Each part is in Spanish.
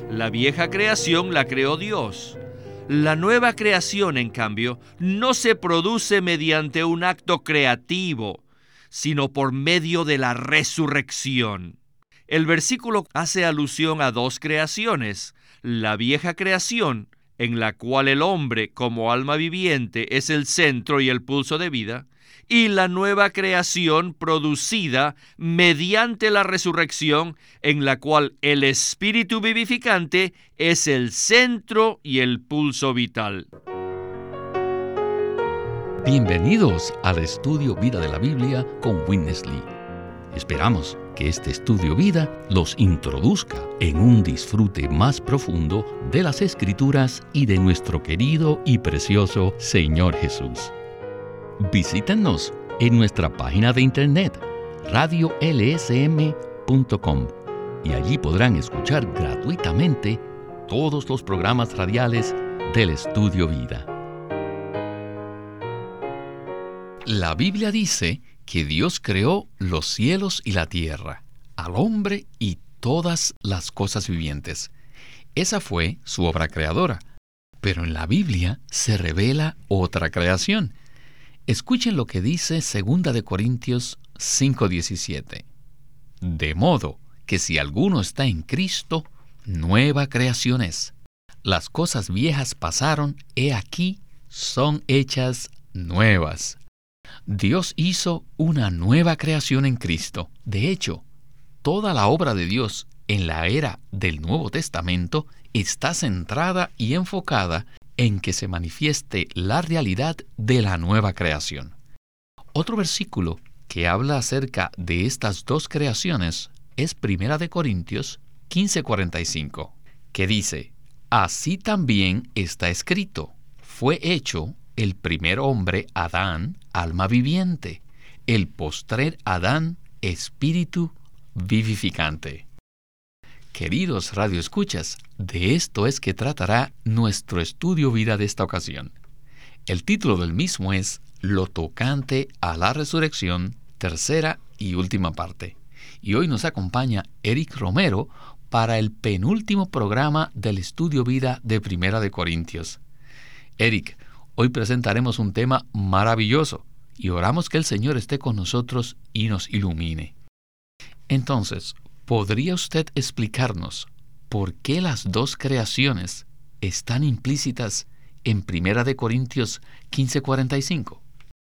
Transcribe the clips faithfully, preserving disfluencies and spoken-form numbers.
La vieja creación la creó Dios. La nueva creación, en cambio, no se produce mediante un acto creativo, sino por medio de la resurrección. El versículo hace alusión a dos creaciones: la vieja creación, en la cual el hombre como alma viviente es el centro y el pulso de vida, y la nueva creación producida mediante la resurrección, en la cual el espíritu vivificante es el centro y el pulso vital. Bienvenidos al estudio Vida de la Biblia con Witness Lee. Esperamos que este estudio vida los introduzca en un disfrute más profundo de las Escrituras y de nuestro querido y precioso Señor Jesús. Visítenos en nuestra página de internet radio l s m punto com y allí podrán escuchar gratuitamente todos los programas radiales del Estudio Vida. La Biblia dice que Dios creó los cielos y la tierra, al hombre y todas las cosas vivientes. Esa fue su obra creadora. Pero en la Biblia se revela otra creación. Escuchen lo que dice segunda de Corintios cinco diecisiete. De modo que si alguno está en Cristo, nueva creación es. Las cosas viejas pasaron, he aquí, son hechas nuevas. Dios hizo una nueva creación en Cristo. De hecho, toda la obra de Dios en la era del Nuevo Testamento está centrada y enfocada en que se manifieste la realidad de la nueva creación. Otro versículo que habla acerca de estas dos creaciones es primera de Corintios quince cuarenta y cinco, que dice: así también está escrito, fue hecho el primer hombre, Adán, alma viviente, el postrer Adán, espíritu vivificante. Queridos radioescuchas, de esto es que tratará nuestro estudio vida de esta ocasión. El título del mismo es Lo tocante a la resurrección, tercera y última parte. Y hoy nos acompaña Eric Romero para el penúltimo programa del estudio vida de Primera de Corintios. Eric, hoy presentaremos un tema maravilloso y oramos que el Señor esté con nosotros y nos ilumine. Entonces, ¿podría usted explicarnos por qué las dos creaciones están implícitas en Primera de Corintios quince cuarenta y cinco?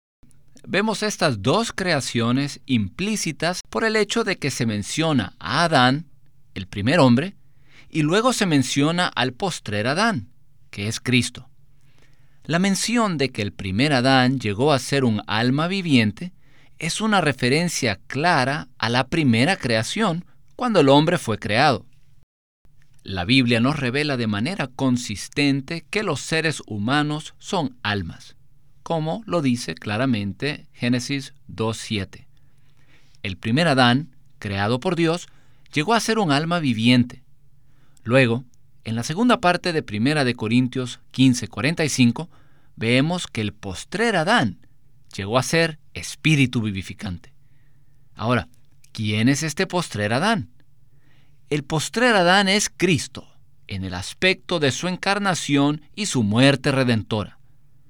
Vemos estas dos creaciones implícitas por el hecho de que se menciona a Adán, el primer hombre, y luego se menciona al postrer Adán, que es Cristo. La mención de que el primer Adán llegó a ser un alma viviente es una referencia clara a la primera creación, cuando el hombre fue creado. La Biblia nos revela de manera consistente que los seres humanos son almas, como lo dice claramente Génesis dos siete. El primer Adán, creado por Dios, llegó a ser un alma viviente. Luego, en la segunda parte de Primera de Corintios quince cuarenta y cinco, vemos que el postrer Adán llegó a ser espíritu vivificante. Ahora, ¿quién es este postrer Adán? El postrer Adán es Cristo, en el aspecto de su encarnación y su muerte redentora.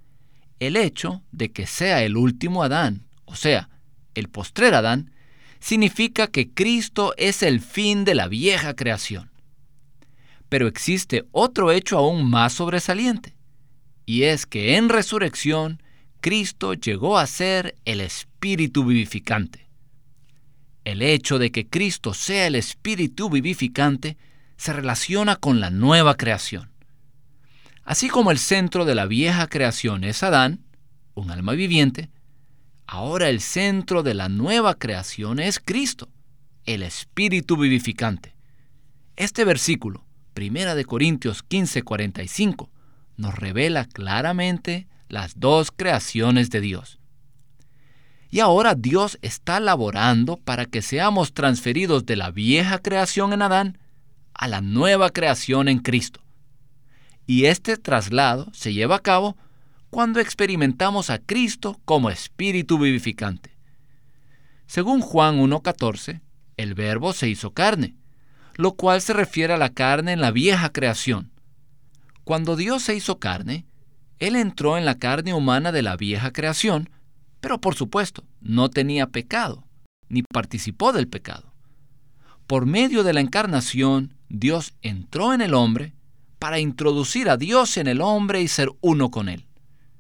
El hecho de que sea el último Adán, o sea, el postrer Adán, significa que Cristo es el fin de la vieja creación. Pero existe otro hecho aún más sobresaliente, y es que en resurrección, Cristo llegó a ser el espíritu vivificante. El hecho de que Cristo sea el espíritu vivificante se relaciona con la nueva creación. Así como el centro de la vieja creación es Adán, un alma viviente, ahora el centro de la nueva creación es Cristo, el espíritu vivificante. Este versículo, Primera de Corintios quince cuarenta y cinco, nos revela claramente las dos creaciones de Dios. Y ahora Dios está laborando para que seamos transferidos de la vieja creación en Adán a la nueva creación en Cristo. Y este traslado se lleva a cabo cuando experimentamos a Cristo como espíritu vivificante. Según Juan uno catorce, el Verbo se hizo carne, lo cual se refiere a la carne en la vieja creación. Cuando Dios se hizo carne, Él entró en la carne humana de la vieja creación, pero por supuesto, no tenía pecado, ni participó del pecado. Por medio de la encarnación, Dios entró en el hombre para introducir a Dios en el hombre y ser uno con Él.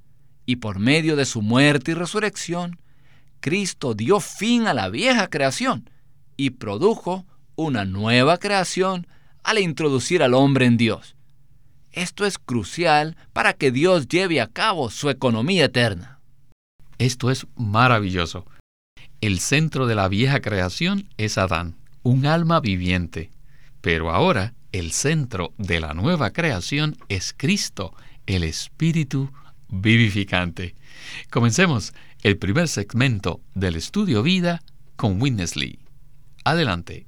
Y por medio de su muerte y resurrección, Cristo dio fin a la vieja creación y produjo una nueva creación al introducir al hombre en Dios. Esto es crucial para que Dios lleve a cabo su economía eterna. Esto es maravilloso. El centro de la vieja creación es Adán, un alma viviente. Pero ahora el centro de la nueva creación es Cristo, el Espíritu vivificante. Comencemos el primer segmento del estudio vida con Witness Lee. Adelante.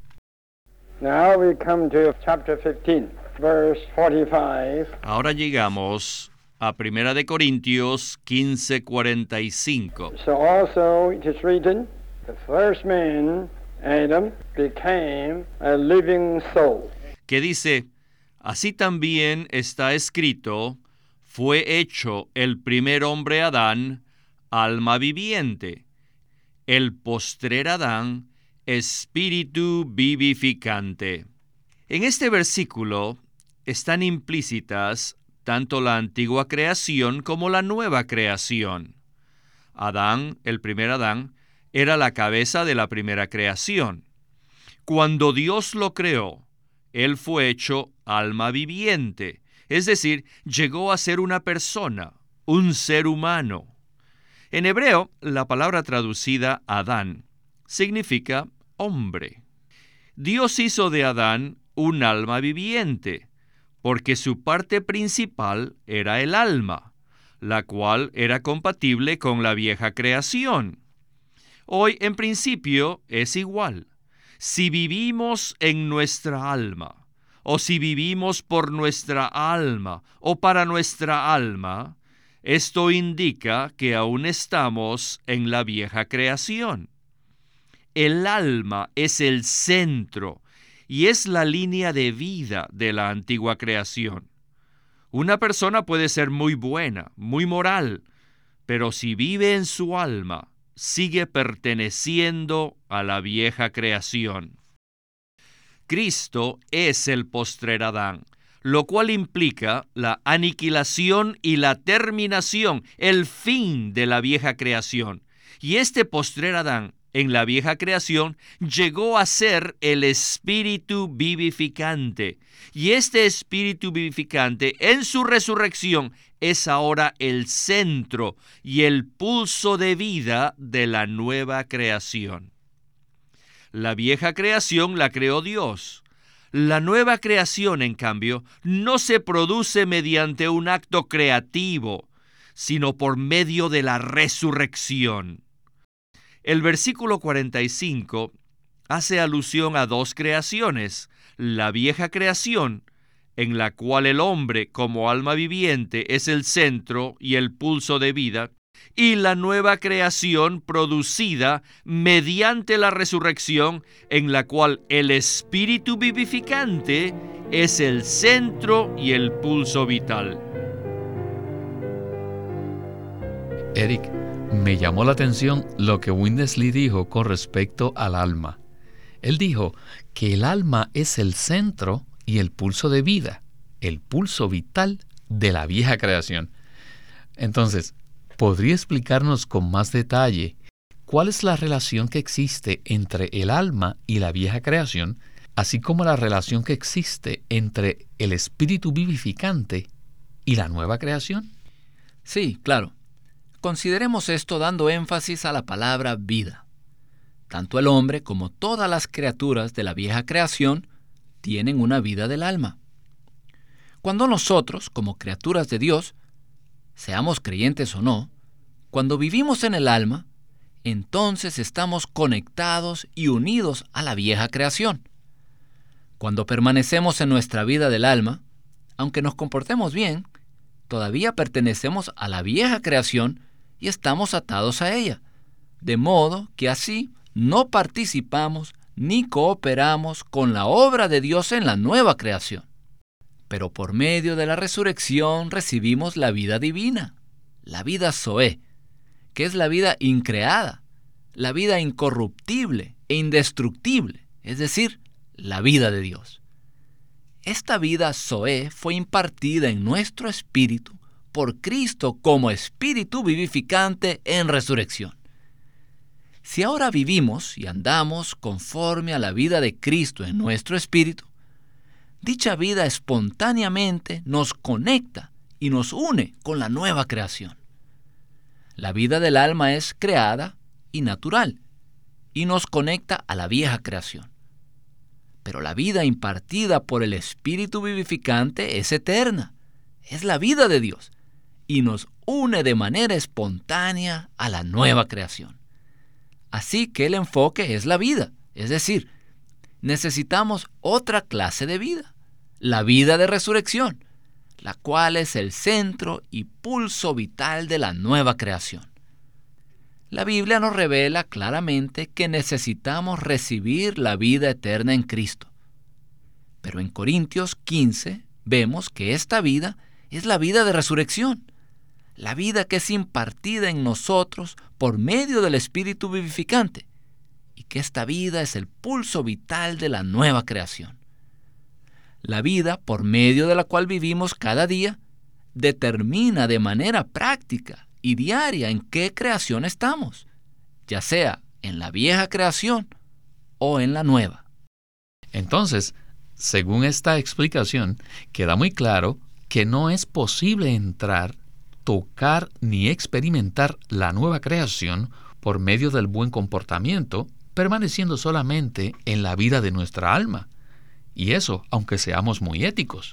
Now we come to chapter fifteen, verse forty-five. Ahora llegamos a Primera de Corintios quince cuarenta y cinco. So also it is written, the first man, Adam, became a living soul. Que dice, así también está escrito, fue hecho el primer hombre Adán, alma viviente, el postrer Adán, espíritu vivificante. En este versículo están implícitas tanto la antigua creación como la nueva creación. Adán, el primer Adán, era la cabeza de la primera creación. Cuando Dios lo creó, Él fue hecho alma viviente, es decir, llegó a ser una persona, un ser humano. En hebreo, la palabra traducida Adán significa hombre. Dios hizo de Adán un alma viviente, porque su parte principal era el alma, la cual era compatible con la vieja creación. Hoy, en principio, es igual. Si vivimos en nuestra alma, o si vivimos por nuestra alma, o para nuestra alma, esto indica que aún estamos en la vieja creación. El alma es el centro y es la línea de vida de la antigua creación. Una persona puede ser muy buena, muy moral, pero si vive en su alma, sigue perteneciendo a la vieja creación. Cristo es el postrer Adán, lo cual implica la aniquilación y la terminación, el fin de la vieja creación. Y este postrer Adán en la vieja creación llegó a ser el espíritu vivificante. Y este espíritu vivificante en su resurrección es ahora el centro y el pulso de vida de la nueva creación. La vieja creación la creó Dios. La nueva creación, en cambio, no se produce mediante un acto creativo, sino por medio de la resurrección. El versículo cuarenta y cinco hace alusión a dos creaciones: la vieja creación, en la cual el hombre como alma viviente es el centro y el pulso de vida, y la nueva creación producida mediante la resurrección, en la cual el espíritu vivificante es el centro y el pulso vital. Eric, me llamó la atención lo que Witness Lee dijo con respecto al alma. Él dijo que el alma es el centro y el pulso de vida, el pulso vital de la vieja creación. Entonces, ¿podría explicarnos con más detalle cuál es la relación que existe entre el alma y la vieja creación, así como la relación que existe entre el espíritu vivificante y la nueva creación? Sí, claro. Consideremos esto dando énfasis a la palabra vida. Tanto el hombre como todas las criaturas de la vieja creación tienen una vida del alma. Cuando nosotros, como criaturas de Dios, seamos creyentes o no, cuando vivimos en el alma, entonces estamos conectados y unidos a la vieja creación. Cuando permanecemos en nuestra vida del alma, aunque nos comportemos bien, todavía pertenecemos a la vieja creación y estamos atados a ella, de modo que así no participamos ni cooperamos con la obra de Dios en la nueva creación. Pero por medio de la resurrección recibimos la vida divina, la vida Zoé, que es la vida increada, la vida incorruptible e indestructible, es decir, la vida de Dios. Esta vida Zoé fue impartida en nuestro espíritu por Cristo como espíritu vivificante en resurrección. Si ahora vivimos y andamos conforme a la vida de Cristo en nuestro espíritu, dicha vida espontáneamente nos conecta y nos une con la nueva creación. La vida del alma es creada y natural, y nos conecta a la vieja creación. Pero la vida impartida por el Espíritu vivificante es eterna, es la vida de Dios, y nos une de manera espontánea a la nueva creación. Así que el enfoque es la vida, es decir, necesitamos otra clase de vida, la vida de resurrección, la cual es el centro y pulso vital de la nueva creación. La Biblia nos revela claramente que necesitamos recibir la vida eterna en Cristo. Pero en Corintios quince vemos que esta vida es la vida de resurrección, la vida que es impartida en nosotros por medio del Espíritu vivificante, y que esta vida es el pulso vital de la nueva creación. La vida por medio de la cual vivimos cada día determina de manera práctica y diaria en qué creación estamos, ya sea en la vieja creación o en la nueva. Entonces, según esta explicación, queda muy claro que no es posible entrar, tocar ni experimentar la nueva creación por medio del buen comportamiento, permaneciendo solamente en la vida de nuestra alma. Y eso, aunque seamos muy éticos.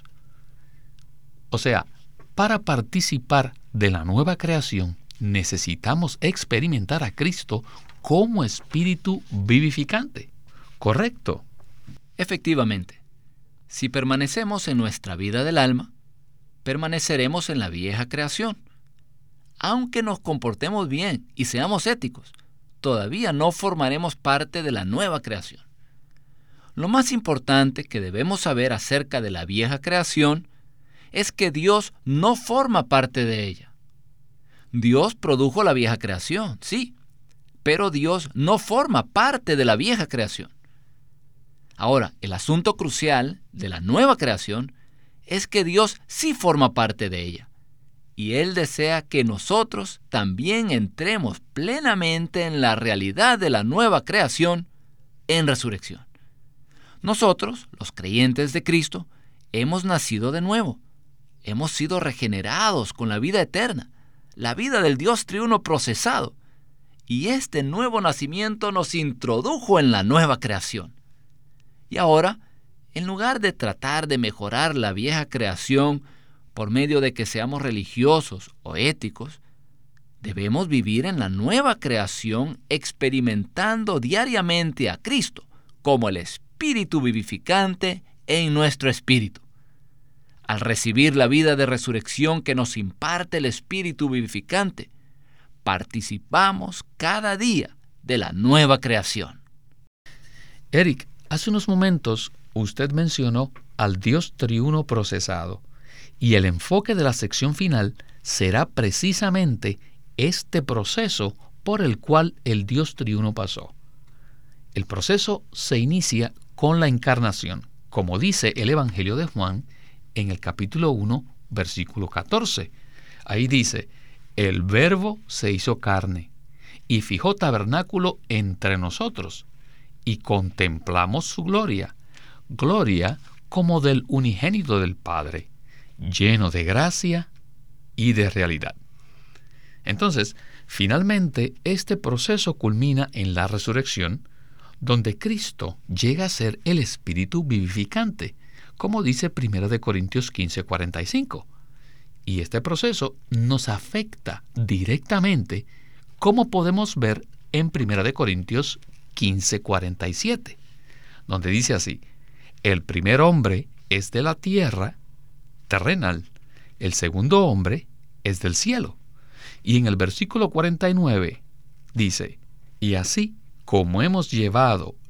O sea, para participar de la nueva creación, necesitamos experimentar a Cristo como espíritu vivificante. ¿Correcto? Efectivamente, si permanecemos en nuestra vida del alma, permaneceremos en la vieja creación. Aunque nos comportemos bien y seamos éticos, todavía no formaremos parte de la nueva creación. Lo más importante que debemos saber acerca de la vieja creación es que Dios no forma parte de ella. Dios produjo la vieja creación, sí, pero Dios no forma parte de la vieja creación. Ahora, el asunto crucial de la nueva creación es que Dios sí forma parte de ella, y Él desea que nosotros también entremos plenamente en la realidad de la nueva creación en resurrección. Nosotros, los creyentes de Cristo, hemos nacido de nuevo. Hemos sido regenerados con la vida eterna, la vida del Dios triuno procesado. Y este nuevo nacimiento nos introdujo en la nueva creación. Y ahora, en lugar de tratar de mejorar la vieja creación por medio de que seamos religiosos o éticos, debemos vivir en la nueva creación experimentando diariamente a Cristo como el Espíritu vivificante en nuestro espíritu. Al recibir la vida de resurrección que nos imparte el Espíritu vivificante, participamos cada día de la nueva creación. Eric, hace unos momentos usted mencionó al Dios triuno procesado, y el enfoque de la sección final será precisamente este proceso por el cual el Dios triuno pasó. El proceso se inicia con la encarnación, como dice el Evangelio de Juan en el capítulo uno, versículo catorce. Ahí dice: el Verbo se hizo carne y fijó tabernáculo entre nosotros, y contemplamos su gloria, gloria como del unigénito del Padre, lleno de gracia y de realidad. Entonces, finalmente, este proceso culmina en la resurrección, donde Cristo llega a ser el Espíritu vivificante, como dice primera de Corintios quince, cuarenta y cinco. Y este proceso nos afecta directamente, como podemos ver en primera de Corintios quince, cuarenta y siete, donde dice así: el primer hombre es de la tierra, terrenal, el segundo hombre es del cielo. Y en el versículo cuarenta y nueve dice: y así como hemos llevado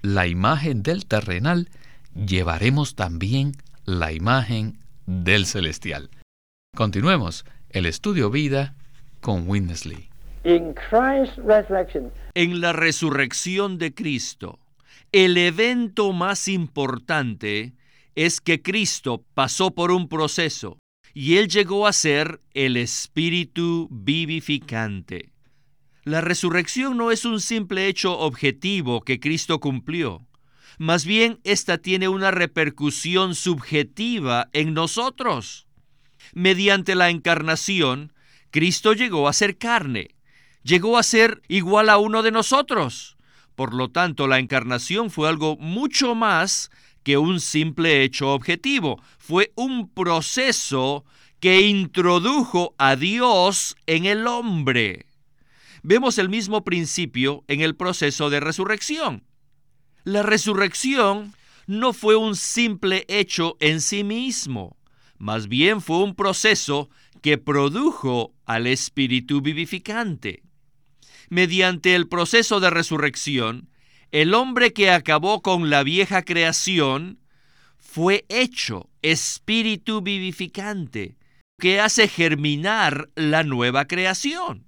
la imagen del terrenal, llevaremos también la imagen del celestial. Continuemos el estudio vida con Witness Lee. In Christ's resurrection, En la resurrección de Cristo, el evento más importante es que Cristo pasó por un proceso y Él llegó a ser el Espíritu vivificante. La resurrección no es un simple hecho objetivo que Cristo cumplió. Más bien, esta tiene una repercusión subjetiva en nosotros. Mediante la encarnación, Cristo llegó a ser carne, llegó a ser igual a uno de nosotros. Por lo tanto, la encarnación fue algo mucho más que un simple hecho objetivo. Fue un proceso que introdujo a Dios en el hombre. Vemos el mismo principio en el proceso de resurrección. La resurrección no fue un simple hecho en sí mismo, más bien fue un proceso que produjo al Espíritu vivificante. Mediante el proceso de resurrección, el hombre que acabó con la vieja creación fue hecho Espíritu vivificante, que hace germinar la nueva creación.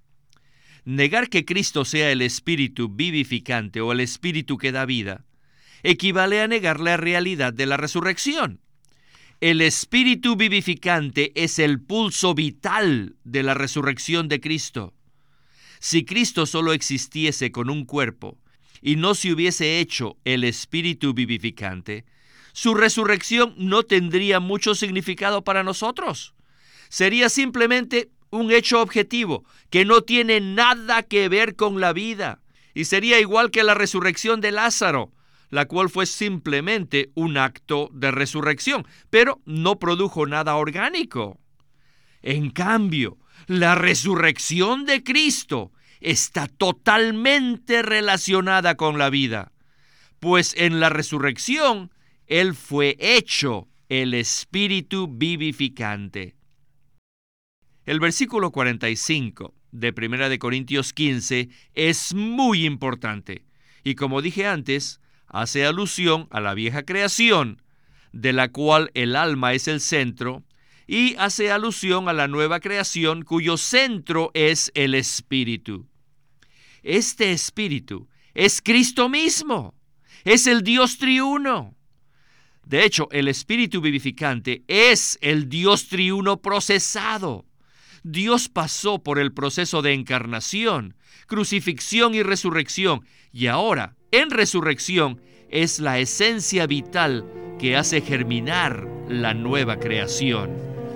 Negar que Cristo sea el Espíritu vivificante o el Espíritu que da vida equivale a negar la realidad de la resurrección. El Espíritu vivificante es el pulso vital de la resurrección de Cristo. Si Cristo solo existiese con un cuerpo y no se hubiese hecho el Espíritu vivificante, su resurrección no tendría mucho significado para nosotros. Sería simplemente un hecho objetivo que no tiene nada que ver con la vida, y sería igual que la resurrección de Lázaro, la cual fue simplemente un acto de resurrección, pero no produjo nada orgánico. En cambio, la resurrección de Cristo está totalmente relacionada con la vida, pues en la resurrección Él fue hecho el Espíritu vivificante. El versículo cuarenta y cinco de Primera de Corintios quince es muy importante y, como dije antes, hace alusión a la vieja creación, de la cual el alma es el centro, y hace alusión a la nueva creación cuyo centro es el Espíritu. Este Espíritu es Cristo mismo, es el Dios triuno. De hecho, el Espíritu vivificante es el Dios triuno procesado. Dios pasó por el proceso de encarnación, crucifixión y resurrección, y ahora, en resurrección, es la esencia vital que hace germinar la nueva creación.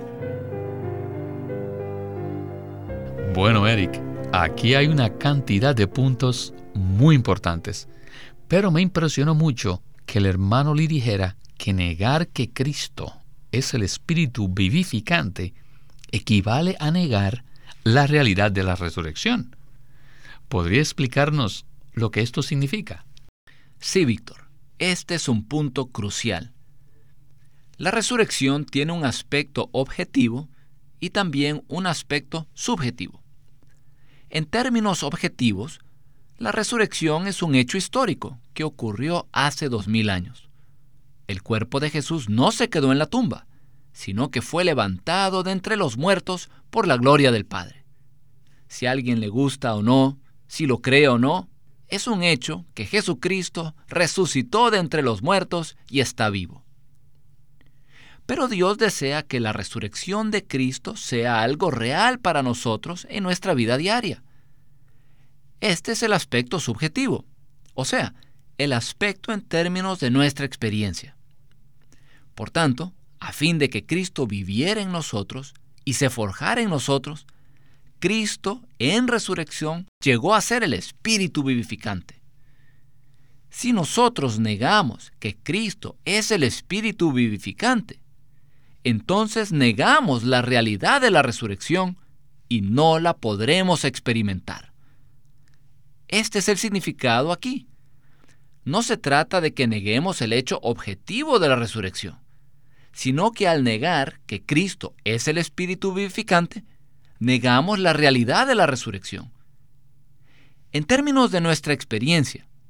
Bueno, Eric, aquí hay una cantidad de puntos muy importantes, pero me impresionó mucho que el hermano Lee dijera que negar que Cristo es el Espíritu vivificante equivale a negar la realidad de la resurrección. ¿Podría explicarnos lo que esto significa? Sí, Víctor, este es un punto crucial. La resurrección tiene un aspecto objetivo y también un aspecto subjetivo. En términos objetivos, la resurrección es un hecho histórico que ocurrió hace dos mil años. El cuerpo de Jesús no se quedó en la tumba, sino que fue levantado de entre los muertos por la gloria del Padre. Si a alguien le gusta o no, si lo cree o no, es un hecho que Jesucristo resucitó de entre los muertos y está vivo. Pero Dios desea que la resurrección de Cristo sea algo real para nosotros en nuestra vida diaria. Este es el aspecto subjetivo, o sea, el aspecto en términos de nuestra experiencia. Por tanto, a fin de que Cristo viviera en nosotros y se forjara en nosotros, Cristo en resurrección llegó a ser el Espíritu vivificante. Si nosotros negamos que Cristo es el Espíritu vivificante, entonces negamos la realidad de la resurrección y no la podremos experimentar. Este es el significado aquí. No se trata de que neguemos el hecho objetivo de la resurrección, sino que al negar que Cristo es el Espíritu vivificante, negamos la realidad de la resurrección. En términos de nuestra experiencia,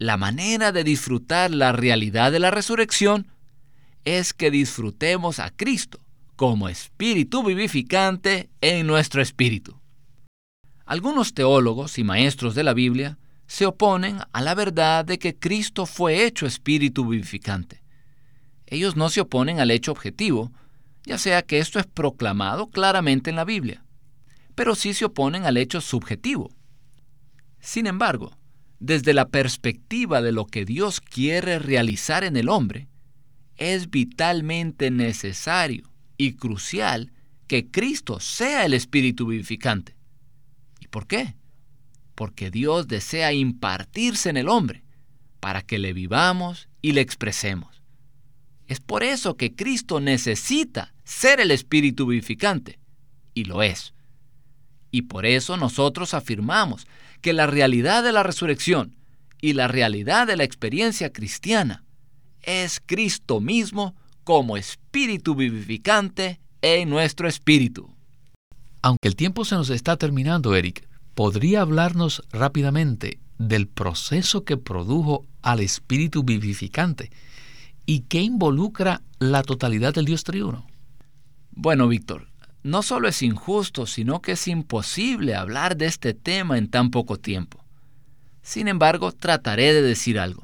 la manera de disfrutar la realidad de la resurrección es que disfrutemos a Cristo como espíritu vivificante en nuestro espíritu. Algunos teólogos y maestros de la Biblia se oponen a la verdad de que Cristo fue hecho espíritu vivificante. Ellos no se oponen al hecho objetivo, ya sea que esto es proclamado claramente en la Biblia, pero sí se oponen al hecho subjetivo. Sin embargo, desde la perspectiva de lo que Dios quiere realizar en el hombre, es vitalmente necesario y crucial que Cristo sea el espíritu vivificante. ¿Y por qué? Porque Dios desea impartirse en el hombre para que le vivamos y le expresemos. Es por eso que Cristo necesita ser el espíritu vivificante, y lo es. Y por eso nosotros afirmamos que la realidad de la resurrección y la realidad de la experiencia cristiana es Cristo mismo como espíritu vivificante en nuestro espíritu. Aunque el tiempo se nos está terminando, Eric, ¿podría hablarnos rápidamente del proceso que produjo al espíritu vivificante y qué involucra la totalidad del Dios triuno? Bueno, Víctor, no solo es injusto, sino que es imposible hablar de este tema en tan poco tiempo. Sin embargo, trataré de decir algo.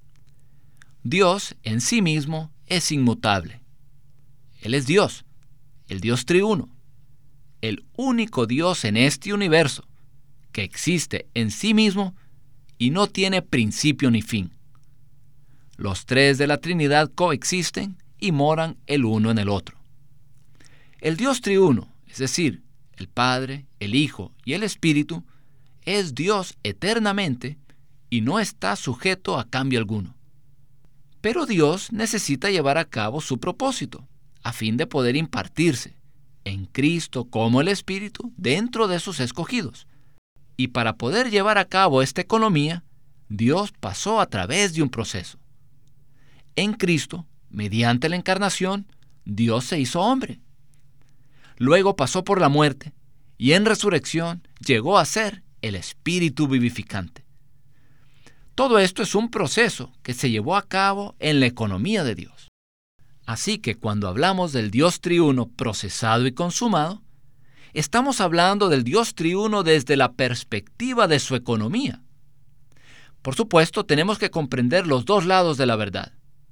Dios en sí mismo es inmutable. Él es Dios, el Dios triuno, el único Dios en este universo que existe en sí mismo y no tiene principio ni fin. Los tres de la Trinidad coexisten y moran el uno en el otro. El Dios triuno, es decir, el Padre, el Hijo y el Espíritu, es Dios eternamente y no está sujeto a cambio alguno. Pero Dios necesita llevar a cabo su propósito, a fin de poder impartirse en Cristo como el Espíritu dentro de sus escogidos. Y para poder llevar a cabo esta economía, Dios pasó a través de un proceso. En Cristo, mediante la encarnación, Dios se hizo hombre. Luego pasó por la muerte y en resurrección llegó a ser el Espíritu vivificante. Todo esto es un proceso que se llevó a cabo en la economía de Dios. Así que cuando hablamos del Dios triuno procesado y consumado, estamos hablando del Dios triuno desde la perspectiva de su economía. Por supuesto, tenemos que comprender los dos lados de la verdad.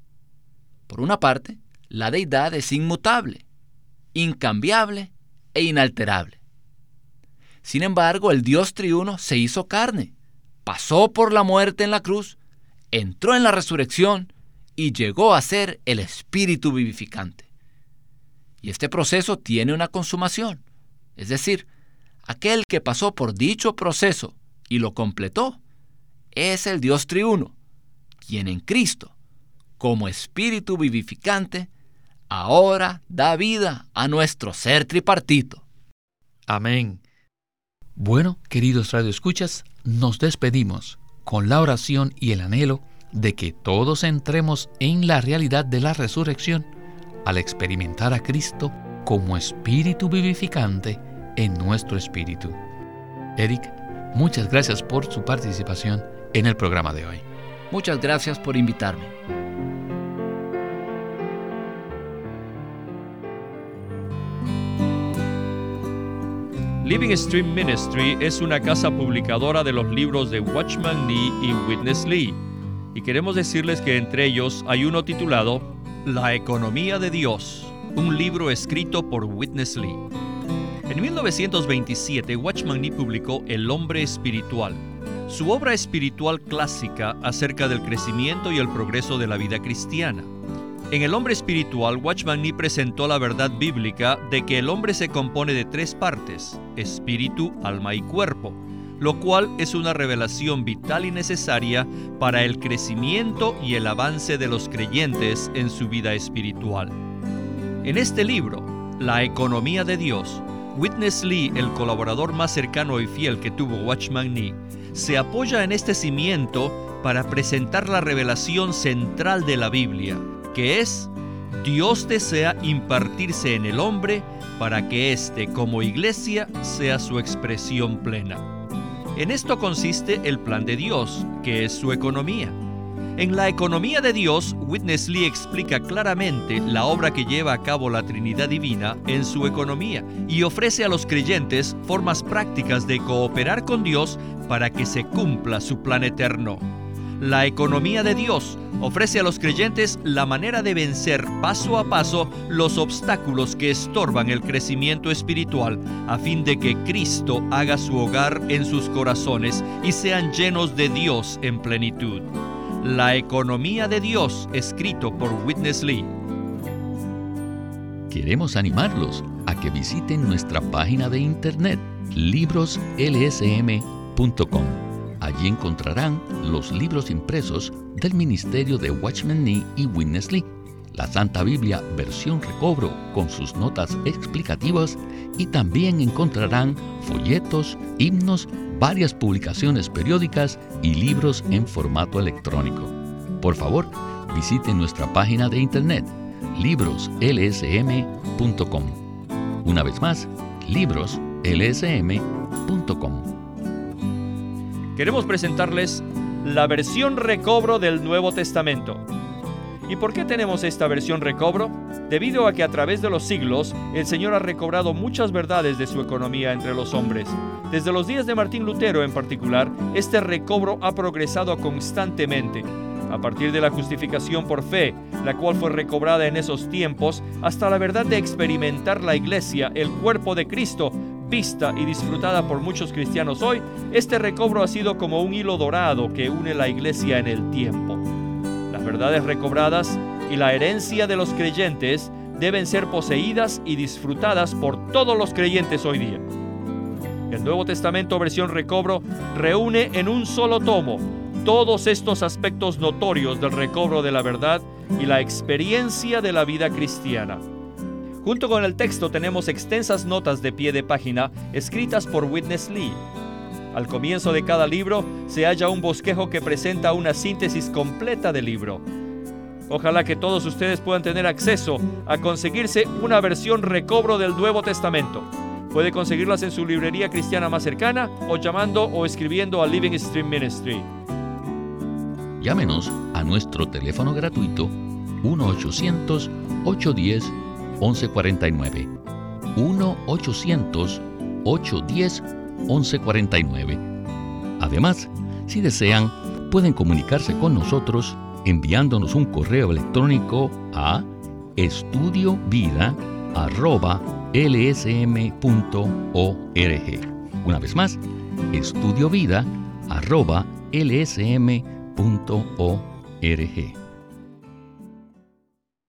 Por una parte, la deidad es inmutable, incambiable e inalterable. Sin embargo, el Dios triuno se hizo carne, pasó por la muerte en la cruz, entró en la resurrección y llegó a ser el Espíritu vivificante. Y este proceso tiene una consumación, es decir, aquel que pasó por dicho proceso y lo completó, es el Dios triuno, quien en Cristo, como Espíritu vivificante, ahora da vida a nuestro ser tripartito. Amén. Bueno, queridos radioescuchas, nos despedimos con la oración y el anhelo de que todos entremos en la realidad de la resurrección al experimentar a Cristo como espíritu vivificante en nuestro espíritu. Eric, muchas gracias por su participación en el programa de hoy. Muchas gracias por invitarme. Living Stream Ministry es una casa publicadora de los libros de Watchman Nee y Witness Lee, y queremos decirles que entre ellos hay uno titulado La Economía de Dios, un libro escrito por Witness Lee. En mil novecientos veintisiete, Watchman Nee publicó El Hombre Espiritual, su obra espiritual clásica acerca del crecimiento y el progreso de la vida cristiana. En El Hombre Espiritual, Watchman Nee presentó la verdad bíblica de que el hombre se compone de tres partes: espíritu, alma y cuerpo, lo cual es una revelación vital y necesaria para el crecimiento y el avance de los creyentes en su vida espiritual. En este libro, La Economía de Dios, Witness Lee, el colaborador más cercano y fiel que tuvo Watchman Nee, se apoya en este cimiento para presentar la revelación central de la Biblia, que es: Dios desea impartirse en el hombre para que éste, como iglesia, sea su expresión plena. En esto consiste el plan de Dios, que es su economía. En la economía de Dios, Witness Lee explica claramente la obra que lleva a cabo la Trinidad Divina en su economía y ofrece a los creyentes formas prácticas de cooperar con Dios para que se cumpla su plan eterno. La economía de Dios ofrece a los creyentes la manera de vencer paso a paso los obstáculos que estorban el crecimiento espiritual, a fin de que Cristo haga su hogar en sus corazones y sean llenos de Dios en plenitud. La economía de Dios, escrito por Witness Lee. Queremos animarlos a que visiten nuestra página de internet, libros l s m punto com. Allí encontrarán los libros impresos del ministerio de Watchman Nee y Witness Lee, la Santa Biblia versión recobro con sus notas explicativas, y también encontrarán folletos, himnos, varias publicaciones periódicas y libros en formato electrónico. Por favor, visiten nuestra página de internet, libros l s m punto com. Una vez más, libros l s m punto com. Queremos presentarles la versión recobro del Nuevo Testamento. ¿Y por qué tenemos esta versión recobro? Debido a que a través de los siglos, el Señor ha recobrado muchas verdades de su economía entre los hombres. Desde los días de Martín Lutero en particular, este recobro ha progresado constantemente. A partir de la justificación por fe, la cual fue recobrada en esos tiempos, hasta la verdad de experimentar la Iglesia, el cuerpo de Cristo, vista y disfrutada por muchos cristianos hoy, este recobro ha sido como un hilo dorado que une la Iglesia en el tiempo. Las verdades recobradas y la herencia de los creyentes deben ser poseídas y disfrutadas por todos los creyentes hoy día. El Nuevo Testamento versión recobro reúne en un solo tomo todos estos aspectos notorios del recobro de la verdad y la experiencia de la vida cristiana. Junto con el texto tenemos extensas notas de pie de página escritas por Witness Lee. Al comienzo de cada libro se halla un bosquejo que presenta una síntesis completa del libro. Ojalá que todos ustedes puedan tener acceso a conseguirse una versión recobro del Nuevo Testamento. Puede conseguirlas en su librería cristiana más cercana o llamando o escribiendo a Living Stream Ministry. Llámenos a nuestro teléfono gratuito uno ochocientos, ochocientos diez, once cuarenta y nueve. uno ochocientos, ochocientos diez, once cuarenta y nueve. Además, si desean, pueden comunicarse con nosotros enviándonos un correo electrónico a estudiovida arroba l s m punto org. Una vez más, estudiovida arroba l s m punto org.